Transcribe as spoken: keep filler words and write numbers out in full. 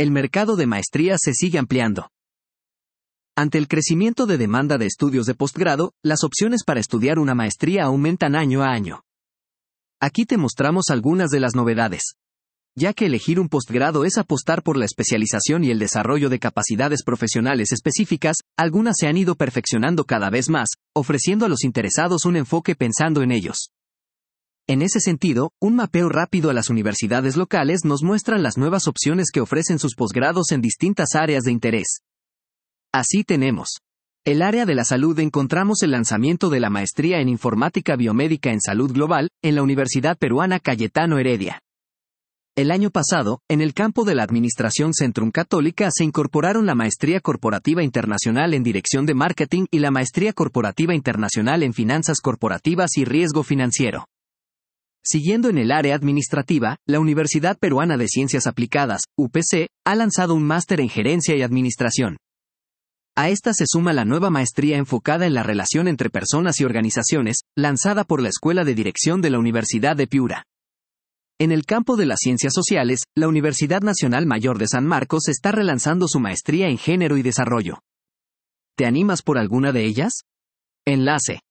el mercado de maestrías se sigue ampliando. Ante el crecimiento de demanda de estudios de posgrado, las opciones para estudiar una maestría aumentan año a año. Aquí te mostramos algunas de las novedades. Ya que elegir un posgrado es apostar por la especialización y el desarrollo de capacidades profesionales específicas, algunas se han ido perfeccionando cada vez más, ofreciendo a los interesados un enfoque pensando en ellos. En ese sentido, un mapeo rápido a las universidades locales nos muestra las nuevas opciones que ofrecen sus posgrados en distintas áreas de interés. Así tenemos. El área de la salud encontramos el lanzamiento de la maestría en Informática Biomédica en Salud Global, en la Universidad Peruana Cayetano Heredia. El año pasado, en el campo de la Administración Centrum Católica se incorporaron la Maestría Corporativa Internacional en Dirección de Marketing y la Maestría Corporativa Internacional en Finanzas Corporativas y Riesgo Financiero. Siguiendo en el área administrativa, la Universidad Peruana de Ciencias Aplicadas, U P C, ha lanzado un máster en Gerencia y Administración. A esta se suma la nueva maestría enfocada en la relación entre personas y organizaciones, lanzada por la Escuela de Dirección de la Universidad de Piura. En el campo de las ciencias sociales, la Universidad Nacional Mayor de San Marcos está relanzando su maestría en Género y Desarrollo. ¿Te animas por alguna de ellas? Enlace.